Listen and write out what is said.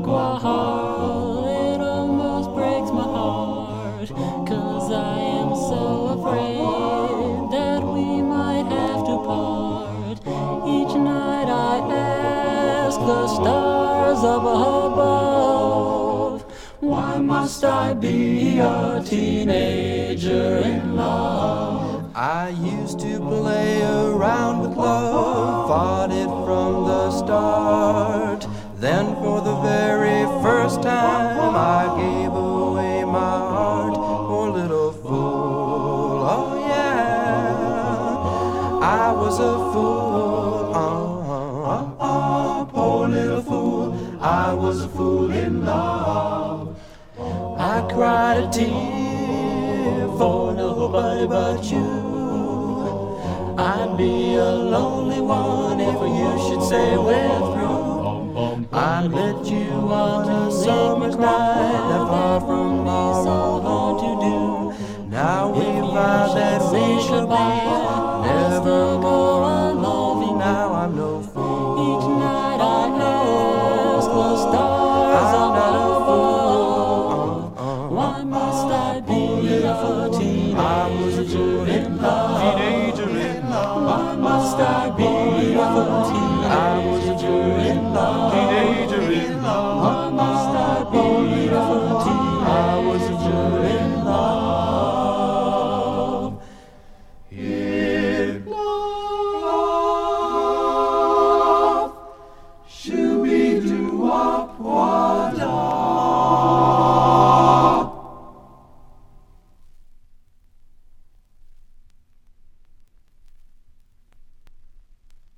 Wow, it almost breaks my heart, 'cause I am so afraid that we might have to part. Each night I ask the stars up above, why must I be a teenager in love? I used to play around with love, fought it from the start. Then for the very first time I gave away my heart. Poor little fool, oh yeah, I was a fool. Poor little fool, I was a fool in love. I cried a tear for nobody but you. I'd be a lonely one if you should say we're through. I met you on a summer's night, not far from our so hard to do. Now we vow that we shall be never more unloving. Now I'm no fool. Each night I ask the stars up above, why must I be a teenager in love? Why must I be a teenager in love?